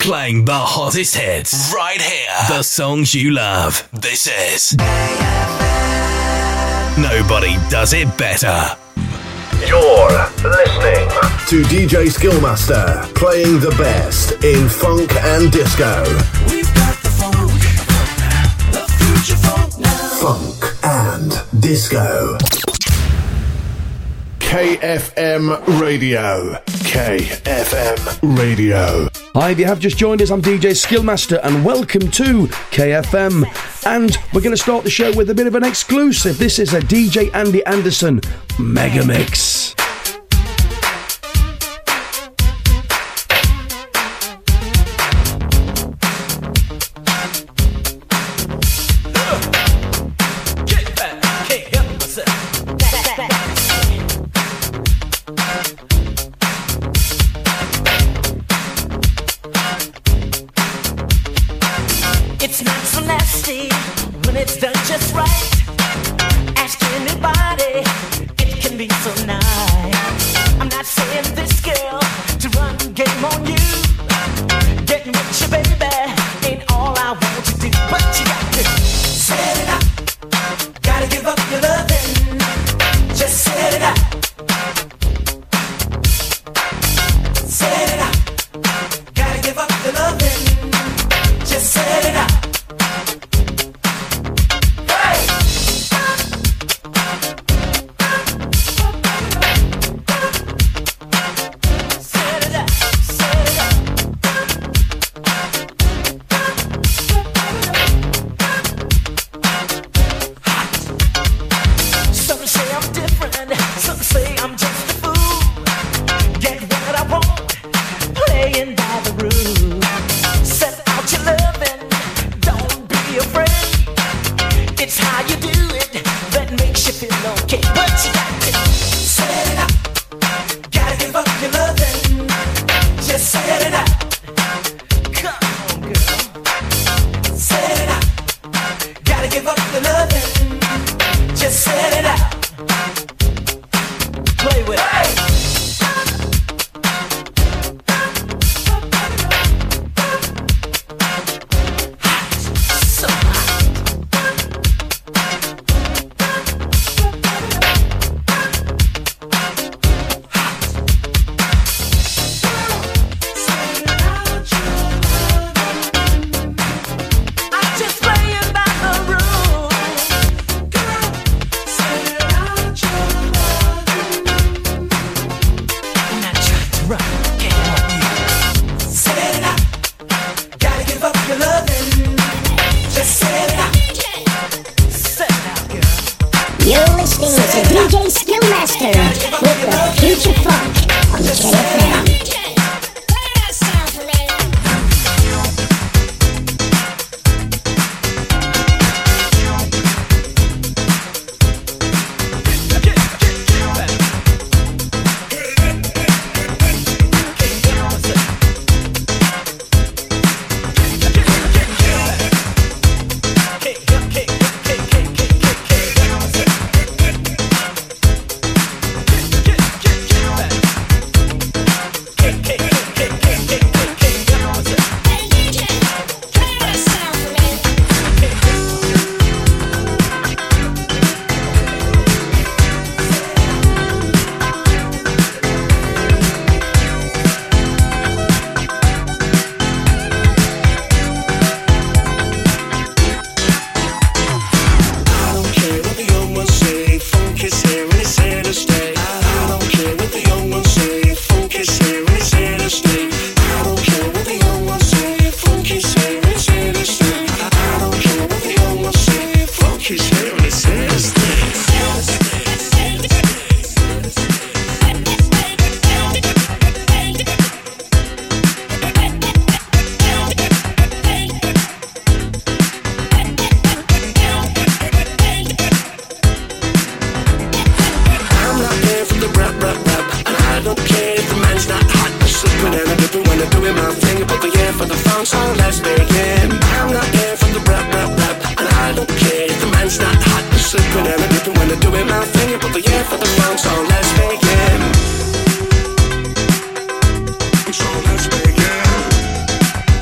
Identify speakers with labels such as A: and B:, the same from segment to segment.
A: Playing the hottest hits right here. The songs you love. This is Nobody Does It Better.
B: You're listening to DJ Skillmaster playing the best in funk and disco.
C: We've got the funk, the future funk now.
B: Funk and disco. KFM Radio. KFM Radio.
D: Hi, if you have just joined us, I'm DJ Skillmaster and welcome to KFM. And we're going to start the show with a bit of an exclusive. This is a DJ Andy Anderson mega mix.
E: It's not so nasty when it's done just right. Ask anybody, it can be so nice. I'm not saying this girl to run game on you. Getting with you, baby, ain't all I want to do. But you got to set it up. Gotta give up your loving. Just set it up. Set it up. Gotta give up the loving. Just set it up.
C: So let's begin.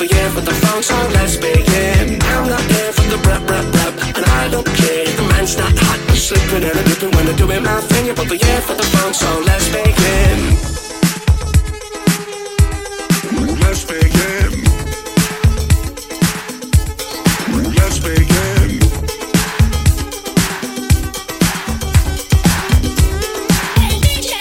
C: the year for the funk, so let's begin. I'm not here for the rap, and I don't care if the man's not hot. I'm slipping and I'm dipping when I'm doing my thing. You put the year for the funk, so let's begin. Let's begin. Let's begin.
F: Hey DJ,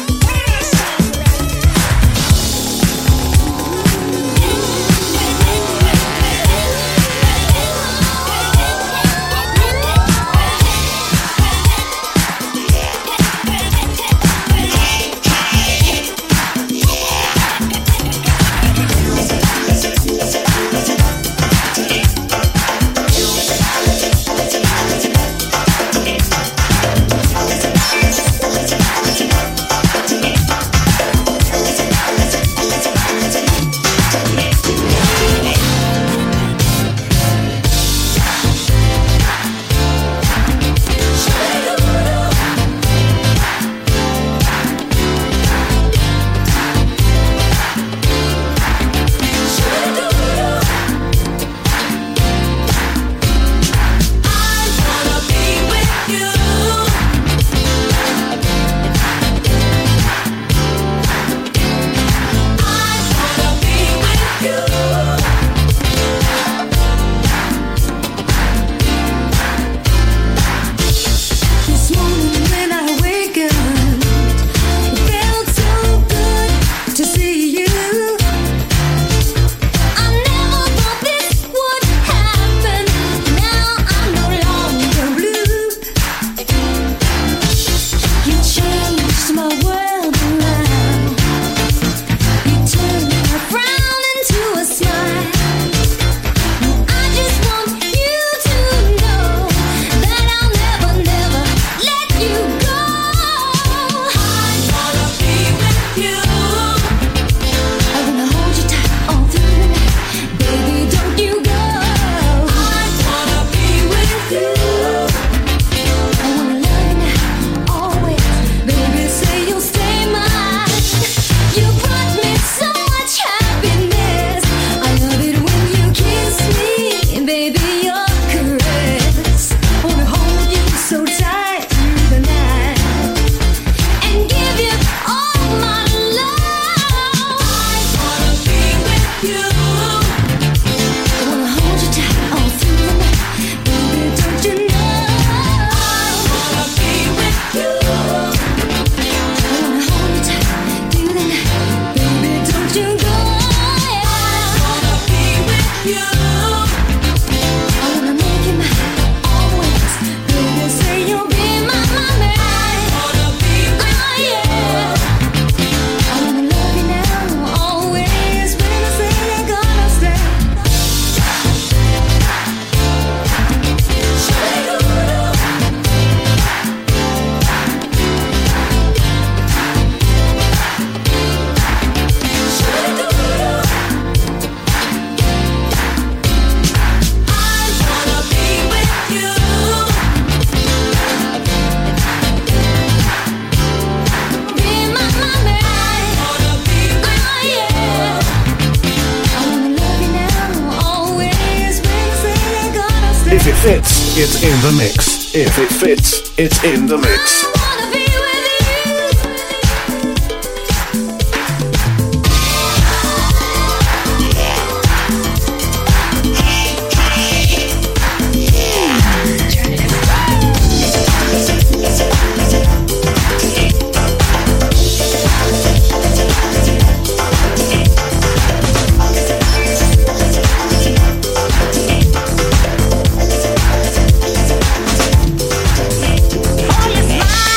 B: If it fits, it's in the mix. If it fits, it's in the mix.
F: oh, you smile.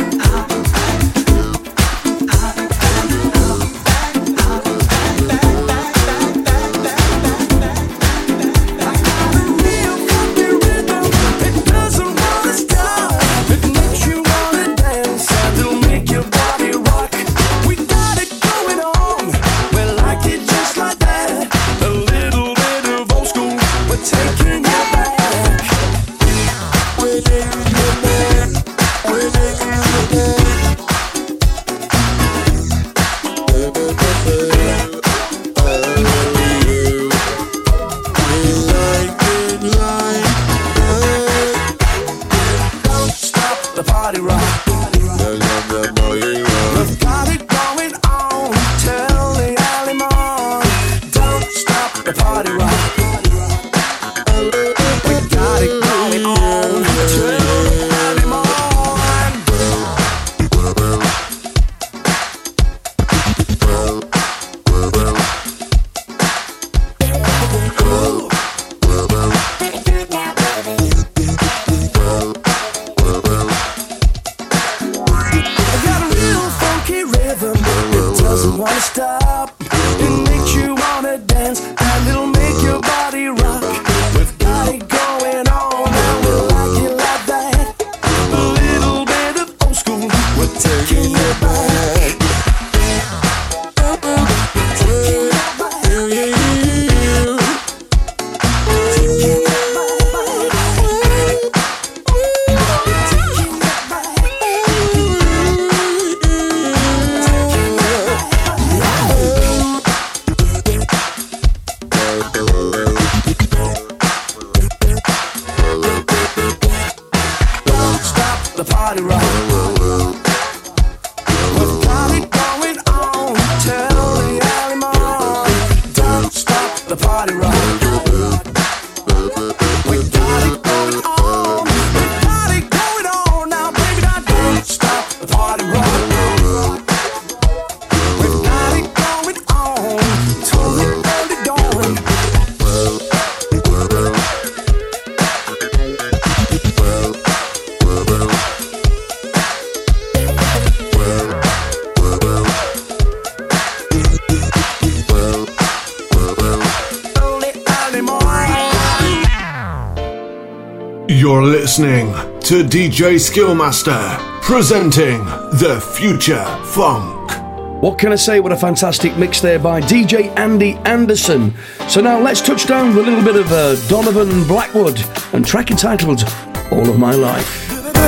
C: doesn't wanna stop. It makes you wanna dance and it'll make your body rock. We've got it going on and we like it like that. party rock. We've got it going on till the early morning. Don't stop the party rock. We got it going on. We got it going on now, baby. Now don't stop the party rock. We've got it going on till the early dawn.
B: You're listening to DJ Skillmaster presenting The Future Funk.
D: What can I say? What a fantastic mix there by DJ Andy Anderson. So now let's touch down with a little bit of Donovan Blackwood and track entitled All of My Life.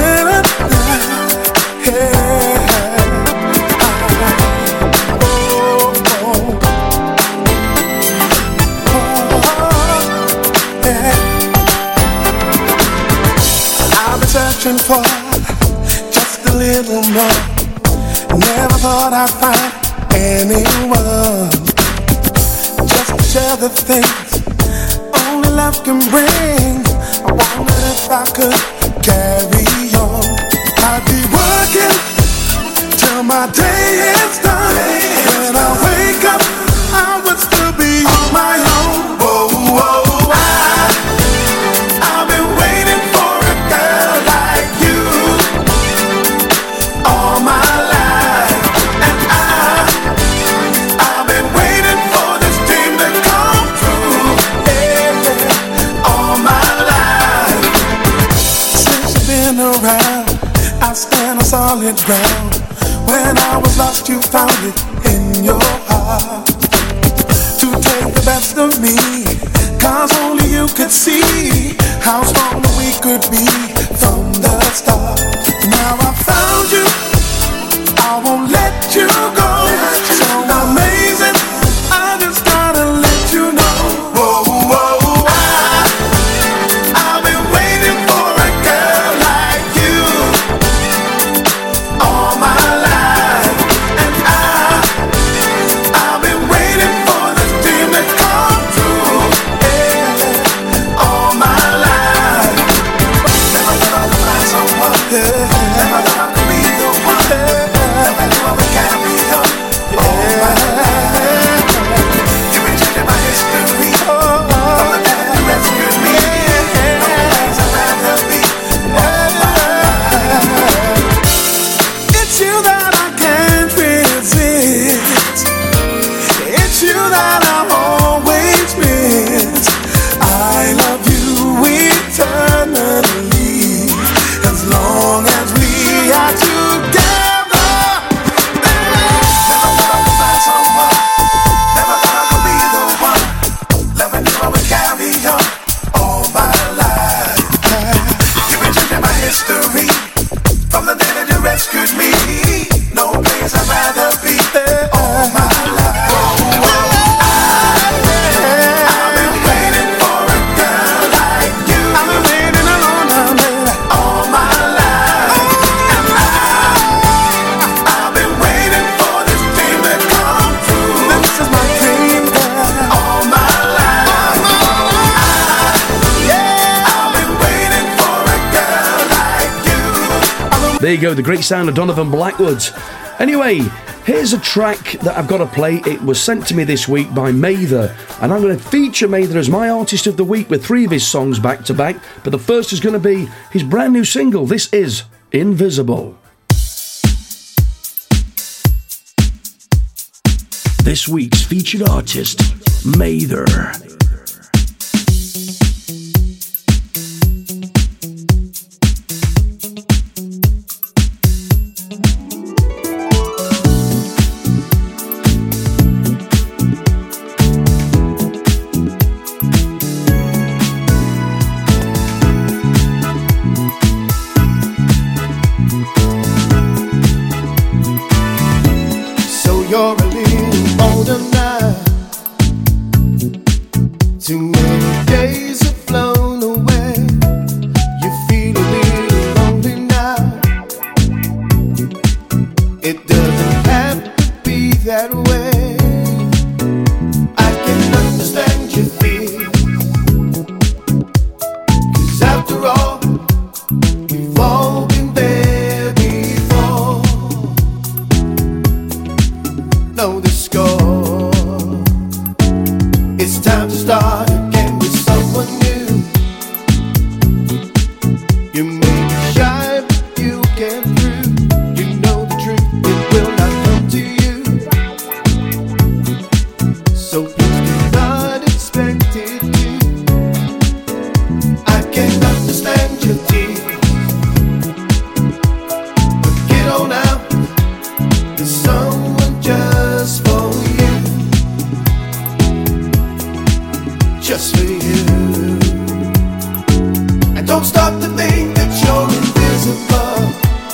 C: Searching for just a little more. Never thought I'd find anyone just to share the things only love can bring. I wondered if I could carry on. I'd be working till my day is done. When I wake up, I would still be on my own. Whoa, whoa. I've been waiting for a girl like you all my life, and I've been waiting for this dream to come true, yeah, all my life. Since you've been around, I stand on solid ground. When I was lost, you found it in your heart to take the best of me, 'cause only you could see how strong we could be from the start. Now I found you, I won't let you go. So amazing, I just gotta let you know. Whoa, whoa, I've been waiting for a girl like you all my life, and I've been waiting for this dream to come true, yeah, all my life. Never thought I could find someone, never thought I could be the one, never knew I would carry on all my life. You been changing my history, from the day that you rescued me. No place I'd rather be all my life. It's you that I can't resist. It's you that I always miss. I love you eternally, as long as we are together. Never thought I could find someone, never thought I could be the one, loving you I would carry on all my life. You've been changing my history, from the day that you rescued me. No place I'd rather be all my life. I've been waiting for a girl like you. I've been waiting alone now, baby, all my life. And I've been waiting for this dream to come true. This is my dream, girl, all my life. I've been waiting for a girl like you.
D: There you go, the great sound of Donovan Blackwood. Anyway, here's a track that I've got to play. It was sent to me this week by Mather, and I'm going to feature Mather as my artist of the week with 3 of his songs back to back. But the first is going to be his brand new single. This is Invisible. This week's featured artist, Mather.
C: So you're a little older now. Too many days have flown away. You feel a little lonely now. start again with someone new. You may be shy, but you get through. You know the truth, it will not come to you. So please do not expect it to. I can understand your tears, but get on out. There's someone just for you, just for you. And don't stop to think that you're invisible.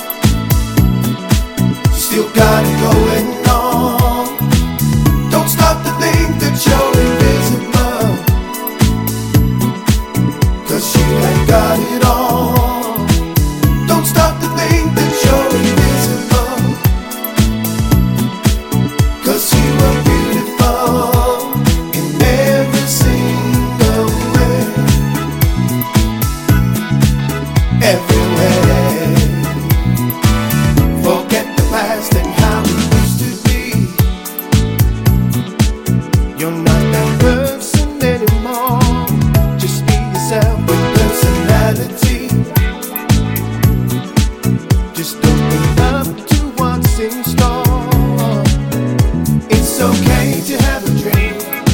C: You still got it going on. Don't stop to think that you're invisible, 'cause you ain't got it all. Don't stop to think that you're invisible, 'cause you are beautiful in every single way. Every way. Forget the past and how it used to be. You're not that person anymore. Just be yourself with personality. Just open up to what's in store. It's okay to have a dream.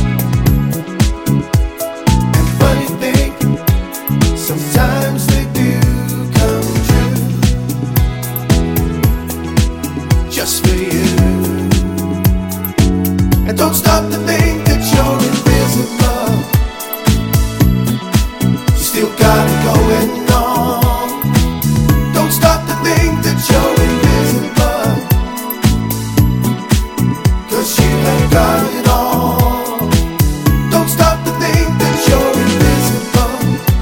C: And funny thing, sometimes they do come true, just for you. And don't stop to think that you're invisible. You still got it going on. Don't stop to think that you're invisible, 'cause you ain't got it all. Don't stop to think that you're invisible,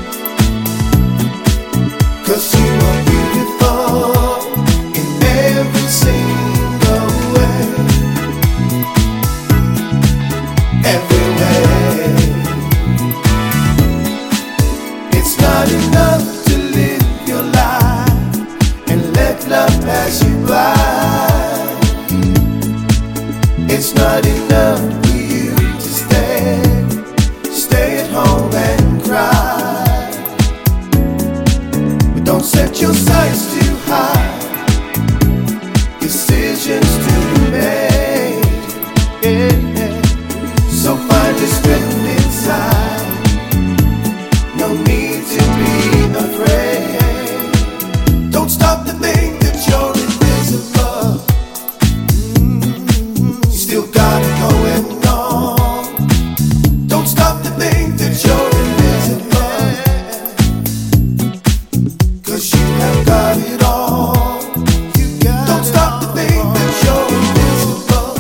C: 'cause you are beautiful in every single way. Every way. It's not enough to live your life and let love pass you by. It's not enough for you to stay at home and cry. But don't set your sights too high. Decisions to be made. Yeah, yeah. So find your strength inside. No need to be afraid. Don't stop to think that you're invisible. You still got it going on. Don't stop to think that you're invisible, 'cause you have got it all. Don't stop to think that you're invisible,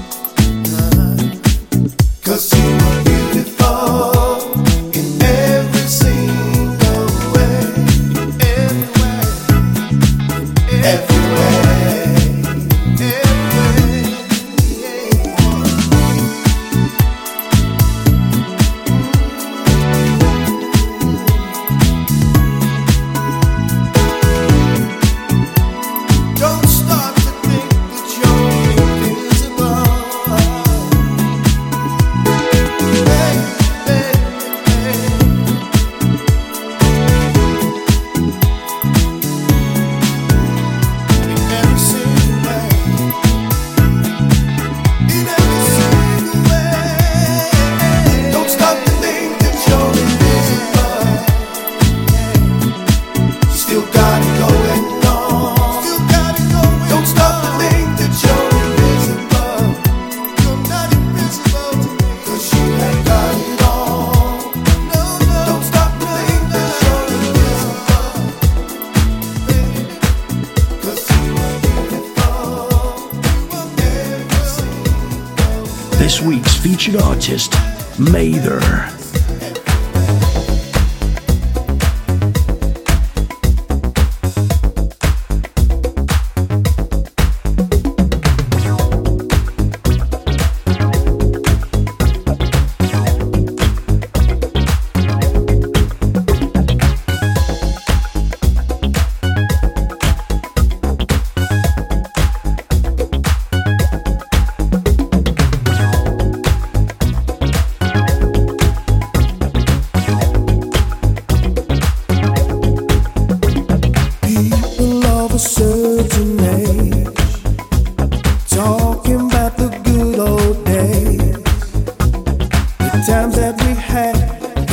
C: 'cause you are beautiful in every single way. Every way. Every way. Every way. Don't stop to think that you're invisible. Hey, hey, hey. In every single way. In every single way. Don't stop to think that you're invisible. You still got it going on. Don't stop to think that you're invisible. You're not invisible to me, 'cause you ain't got it all. Don't stop to think that you're invisible, 'cause you are beautiful in every single.
D: This week's featured artist, Mather.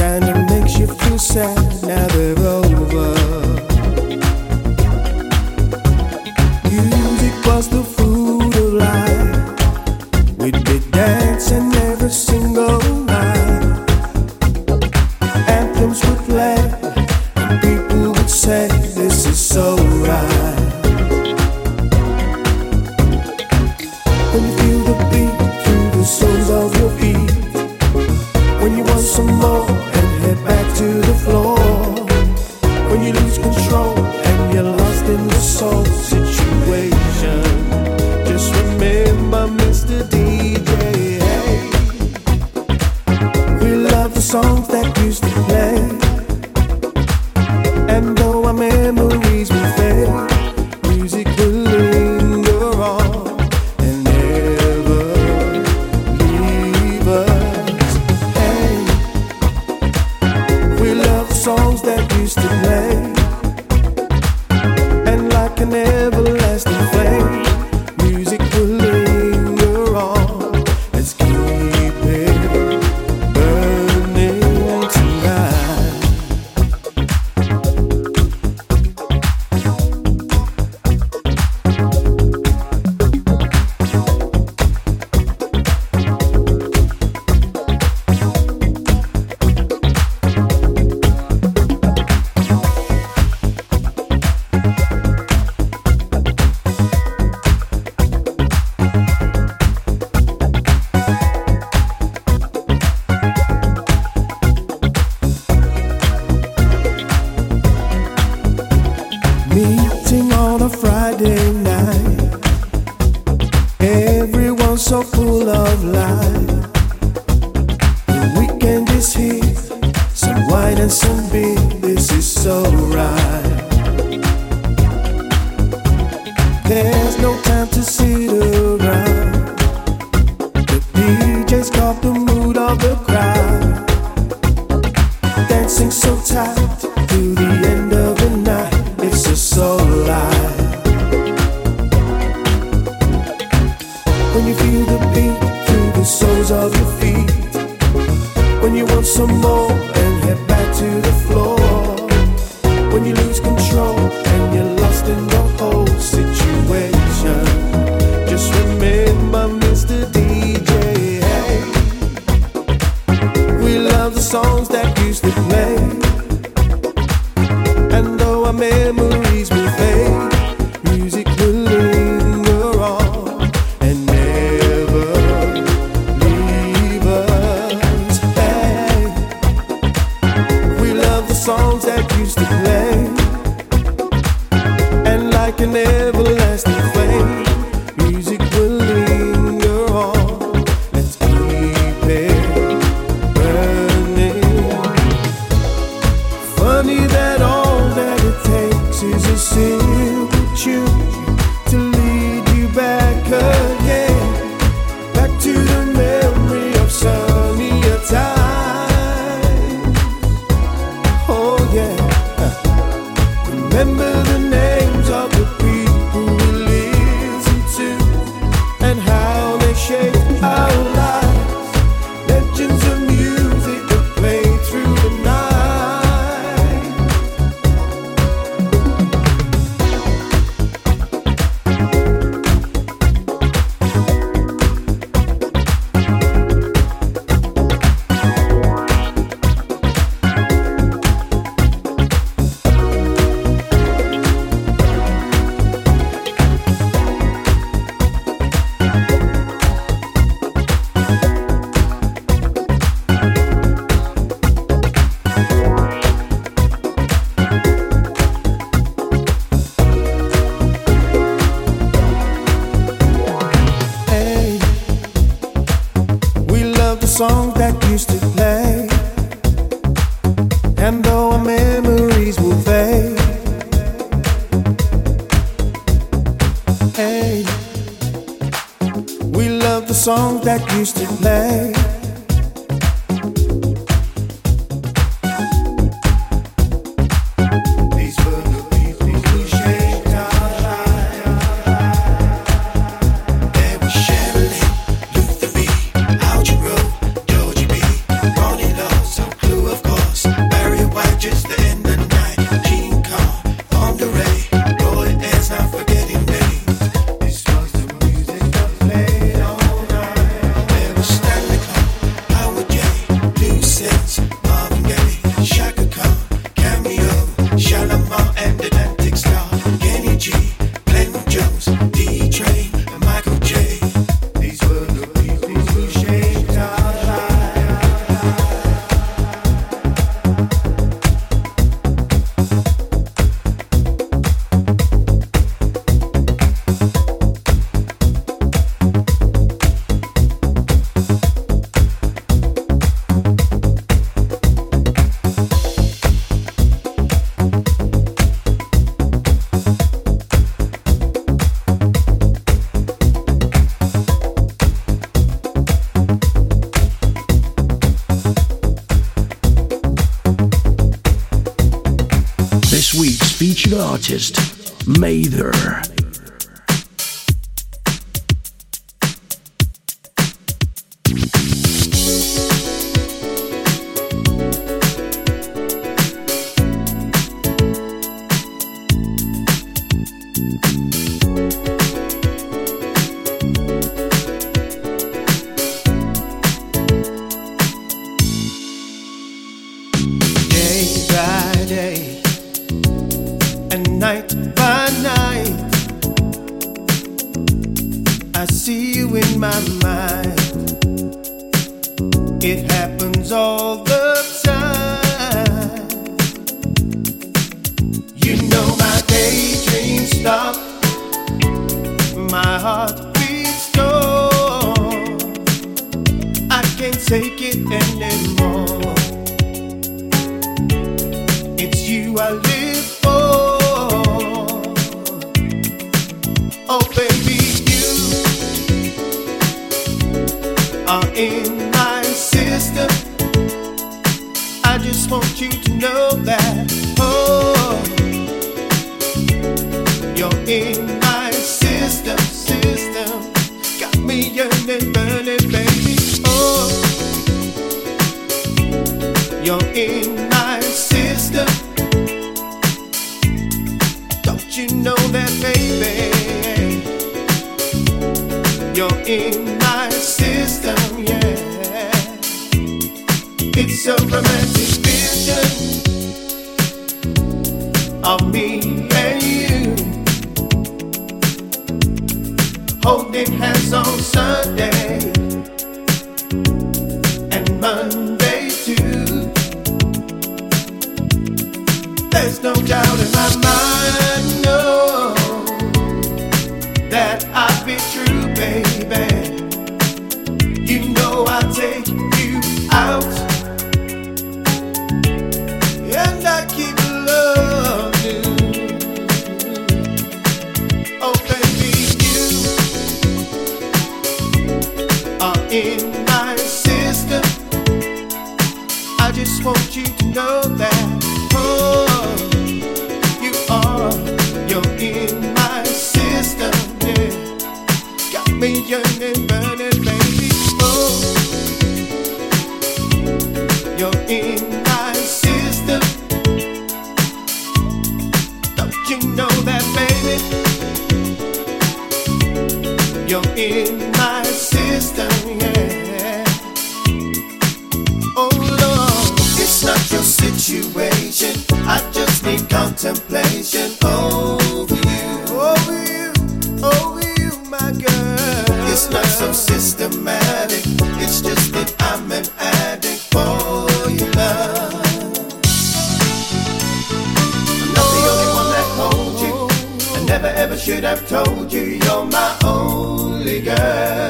G: kinda makes you feel sad. Now they're over. Music was the food of life. We'd be dancing every single night. Anthems would play, and people would say, "This is so right." When you feel the beat through the soles of your feet, when you want some more and head back to the floor, when you lose control and you're lost in the soul situation, just remember Mr. DJ. Hey, we love the songs that used to play, and though our memories will fade, music will linger on and never leave us. Hey, we love the songs that used to play, and like an everlasting flame, music will linger on. Let's keep it burning tonight. Meeting on a Friday night, everyone's so full of life. The weekend is here, some wine and some beer, this is so right. There's no time to sit around, the DJ's got the mood of the crowd, dancing so tight to the end of the night. It's just so live. When you feel the beat through the soles of your feet, when you want some more and head back to the floor, when you lose control and you're lost in the whole situation, just remember Mr. DJ. Hey, we love the songs that used to play, and though our memories will fade, music will linger on and never leave us. Hey, we love the songs that used to play, and like an everlasting flame, music will linger on. Let's keep it burning. Funny that all that it takes is a simple tune to lead you back again, back to the memory of sunnier times. Oh yeah, remember the names of the people we listen to, and how they shape our lives. Legends of music that play through the night. Hey, we love the songs that used to play, and though our memories will fade, hey, we love the songs that used to play. These were the people who shaped our lives. There was Shirley, Luther B, Algie Rowe, Georgie B, Ronnie Law, some Clue of course.
D: this week's featured artist, Mather.
G: Day by day and night by night, I see you in my mind. It happens all the time. You know my daydreams stop, my heart beats strong. I can't take it anymore. It's you I live for. Oh baby, you are in my system. I just want you to know that. Oh, you're in my system. Got me yearning, burning, baby. Oh, you're in my system. Don't you know that, baby? You're in my system, yeah. It's a romantic vision of me and you, holding hands on Sunday and Monday too. There's no doubt in my mind, no, that I'll be true, baby. You know I'll take you out, and I keep loving you. Oh baby, you are in my system. I just want you to know that. Oh, you are, you're in my system, yeah. Got me yearning, burning, baby. Oh, you're in my system. Don't you know that, baby? You're in my system, yeah. Oh Lord, it's not your situation. I just need contemplation over you, my girl. It's not so systematic. It's just that I'm an addict for your love. I'm not the only one that holds you. I never ever should have told you you're my only girl.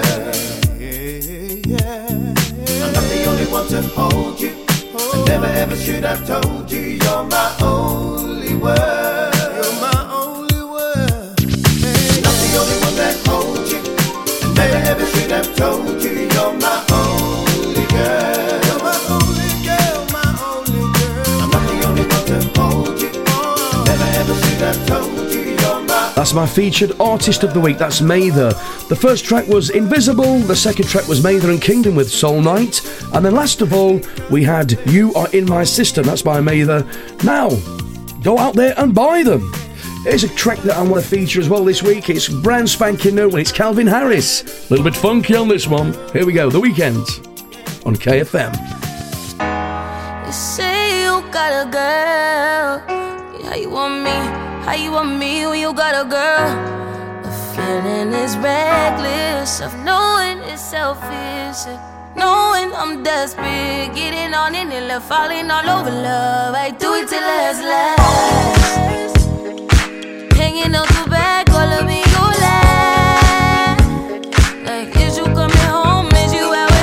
G: I'm not the only one to hold you. I never ever should have told you you're my only world. You're my only world. Hey, not the only one that holds you. I never ever should have told you you're my only girl. You're my only girl, my only girl. I'm not the only one to hold you. I never ever should have told you you're my.
D: That's my featured artist of the week. That's Mather. The first track was Invisible. The second track was Mather and Kingdom with Soul Night. And then last of all, we had You Are In My System. That's by Mather. Now, go out there and buy them. Here's a track that I want to feature as well this week. It's brand spanking new and it's Calvin Harris. A little bit funky on this one. Here we go, The Weeknd on KFM.
H: You say you got a girl. How you want me? How you want me when you got a girl? The feeling is reckless of knowing it's selfish, knowing I'm desperate, getting on in it, left falling all over love. I do it till last. Hanging out the back, all of me you laugh. Like, is you coming home? Is you out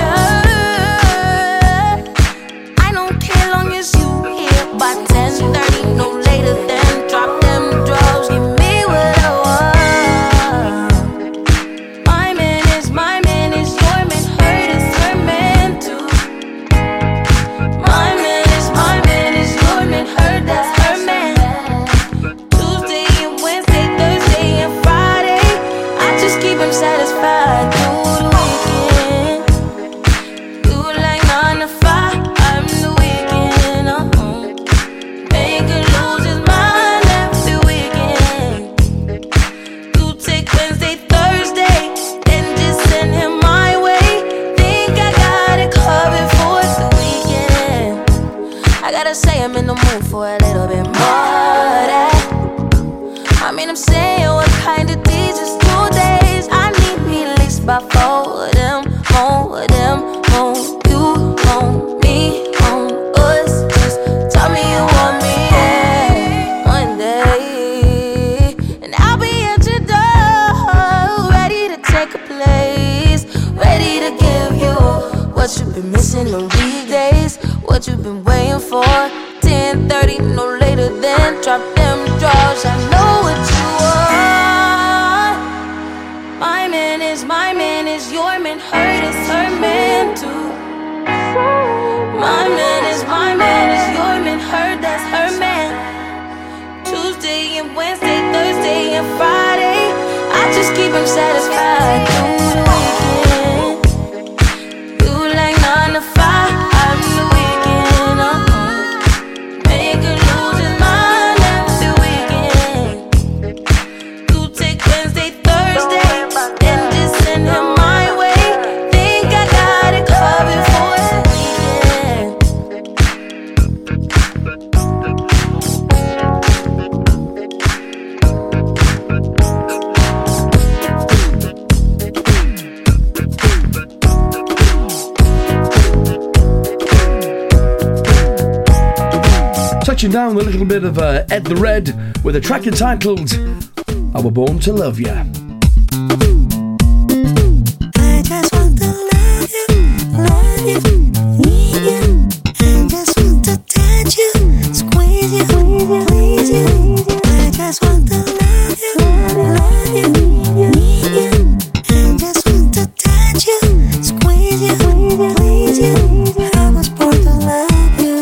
H: with her? I don't care long as you here by 10:30, no later than drop them drugs. Give me what I want. My man is your man, hurt is her man too. My man is your man, hurt that's her man. I gotta say I'm in the mood for a little bit more. I mean, I'm saying what kind of these is 2 days. I need me at least by 4 of them, more of them, more. You want me on us, just tell me you want me, yeah, one day. And I'll be at your door, ready to take a place, ready to give you what you've been missing on weekdays, what you've been waiting for. 10:30, no later than drop them draws. I know what you want. My man is your man. Hurt is her man too. My man is your man. Hurt, that's her man. Tuesday and Wednesday, Thursday and Friday, I just keep him satisfied through the weekend. You like 9 to 5, I'm the weekend. Make her lose his mind every weekend. You take Wednesday, Thursday, and just send him my way. Think I got it covered for the weekend.
D: Touching down a little bit of Ed the Red with a track entitled I Were Born to Love Ya.
I: I just want to love you, need you. I just want to touch you, squeeze you, please you. I just want to love you, need you. I just want to touch you, squeeze you, please you. I was born to love you.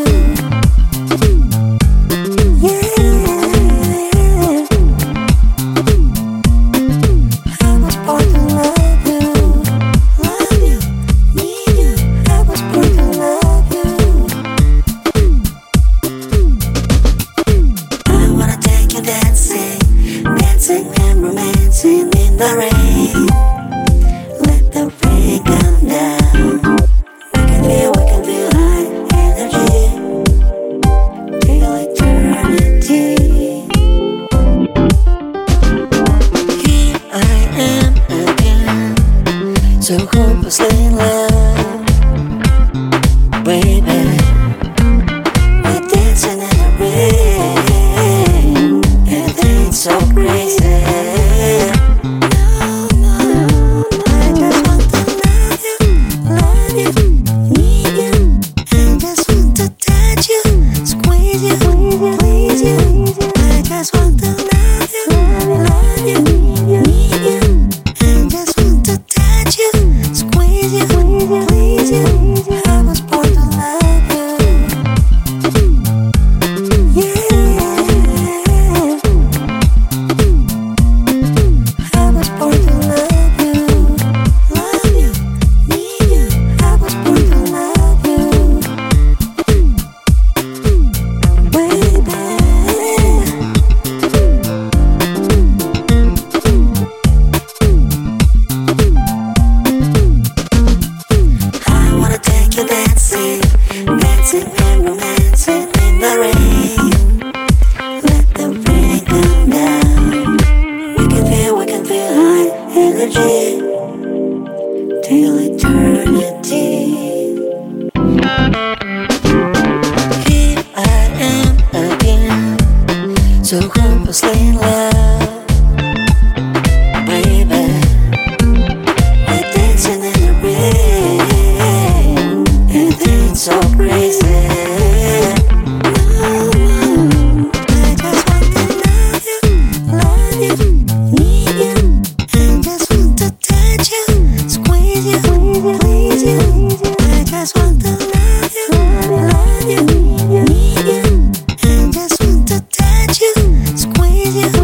I: Squeeze you.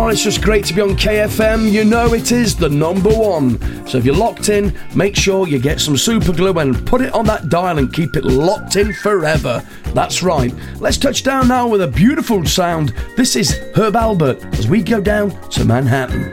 D: Oh, it's just great to be on KFM. You know it is the number one. So if you're locked in, make sure you get some super glue and put it on that dial and keep it locked in forever. That's right. Let's touch down now with a beautiful sound. This is Herb Albert as we go down to Manhattan.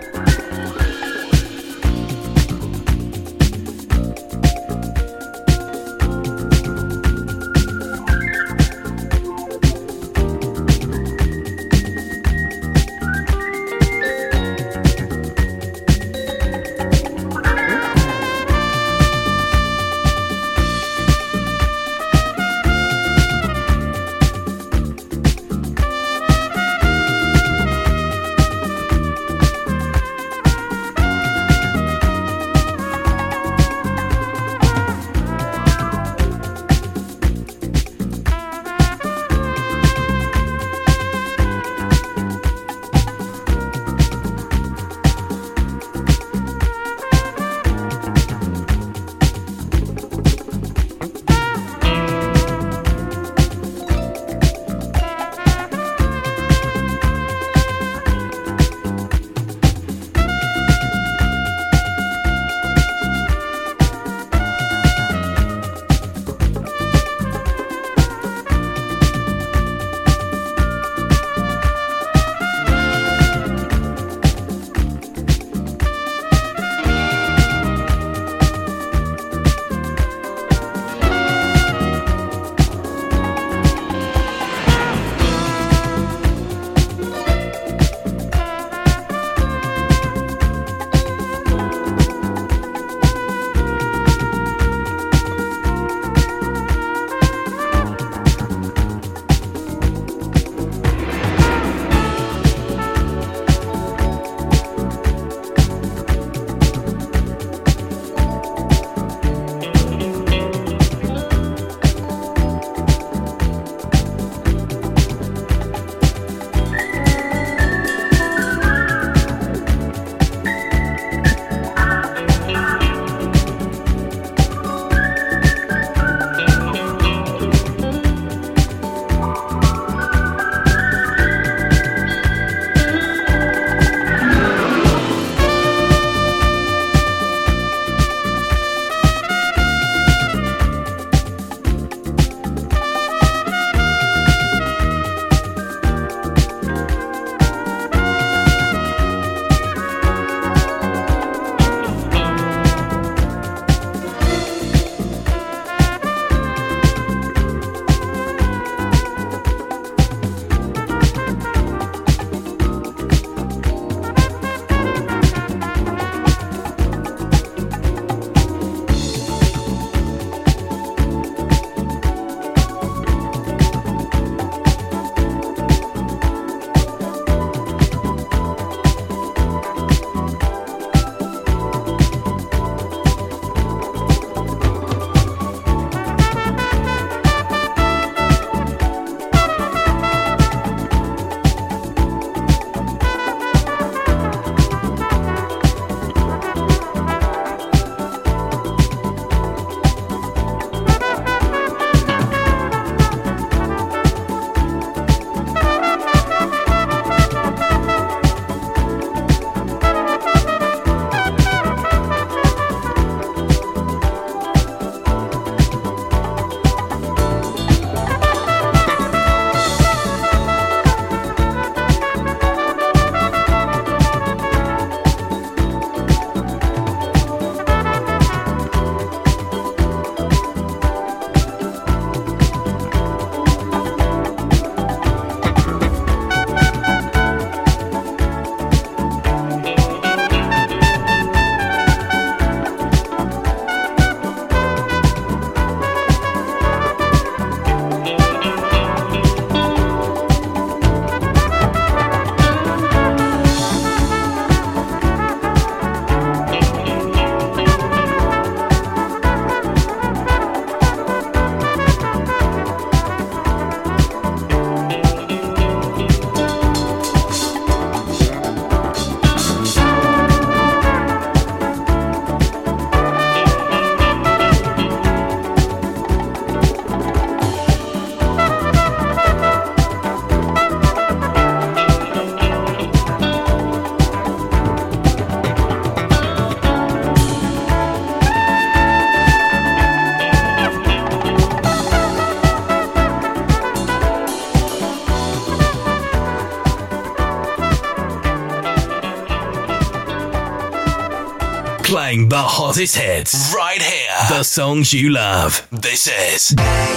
A: Playing the hottest hits right here. The songs you love. This is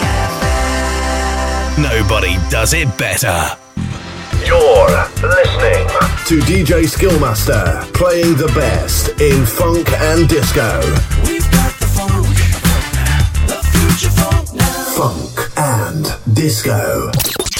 A: Nobody Does It Better.
B: You're listening to DJ Skillmaster, playing the best in funk and disco.
C: We've got the funk, the future funk now.
B: Funk and disco.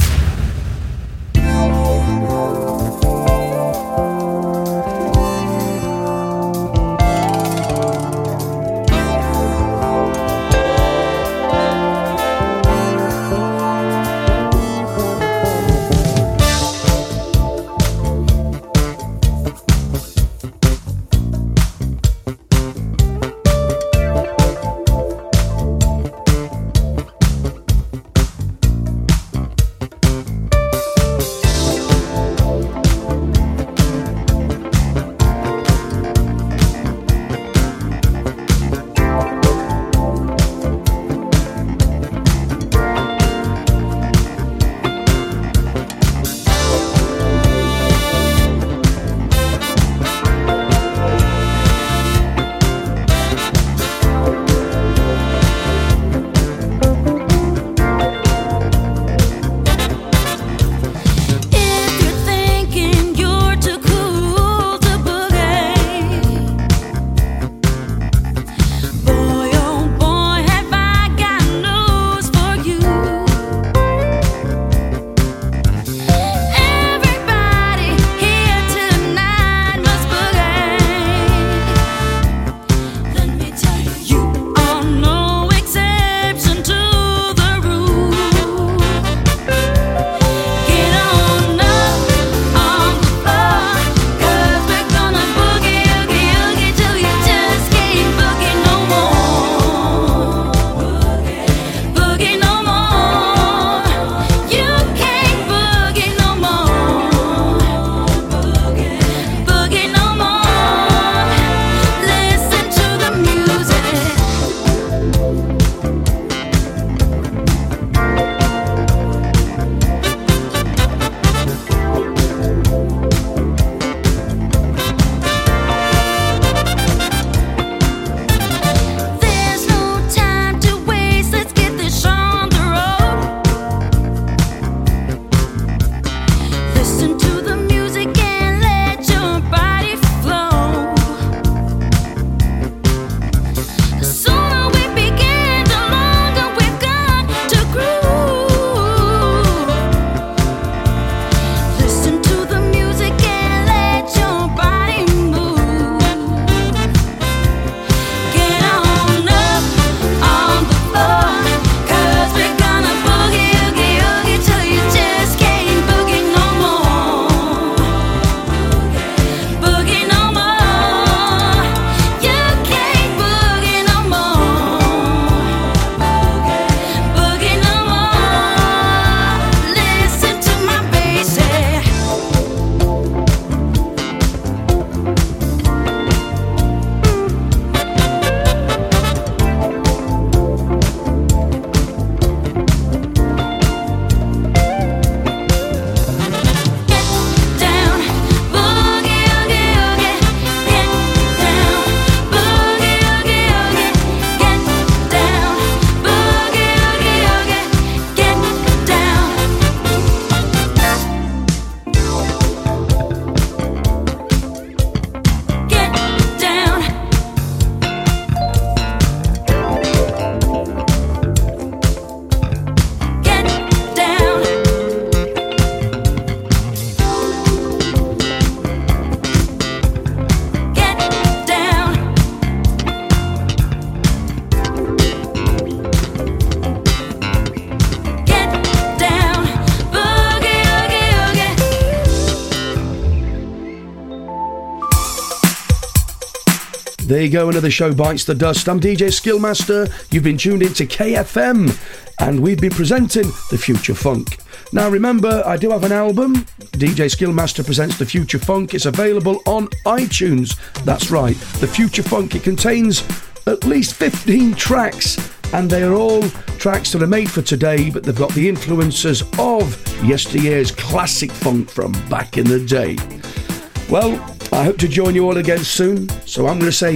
D: There you go, another show bites the dust. I'm DJ Skillmaster. You've been tuned into KFM, and we've been presenting The Future Funk. Now remember, I do have an album, DJ Skillmaster Presents The Future Funk. It's available on iTunes. That's right, The Future Funk. It contains at least 15 tracks, and they're all tracks that are made for today, but they've got the influences of yesteryear's classic funk from back in the day. Well, I hope to join you all again soon, so I'm going to say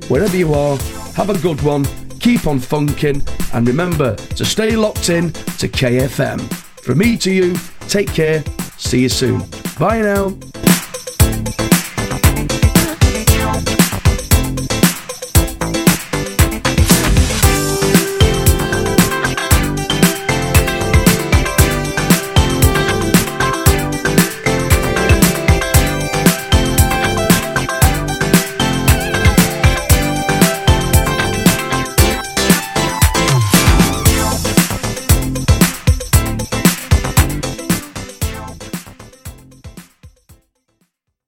D: wherever you are, have a good one, keep on funking, and remember to stay locked in to KFM. From me to you, take care, see you soon. Bye now.